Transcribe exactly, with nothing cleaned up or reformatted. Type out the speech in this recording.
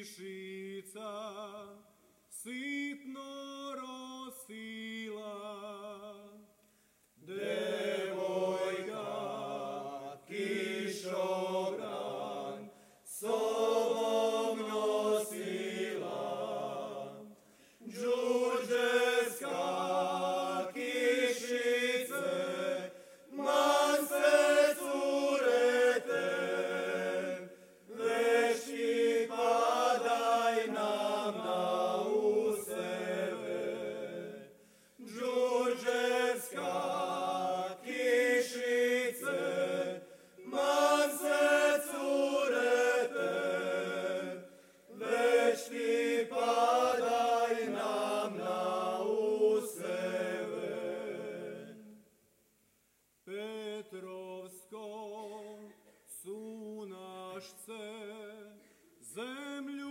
кишица ситно росила. Девойка кишогран собом носила, Đurđevska kišice, manse curete, vešći padaj nam na useve. Đurđevska kišice, manse curete, vešći padaj nam na useve. Petrovsko sunašce zemlju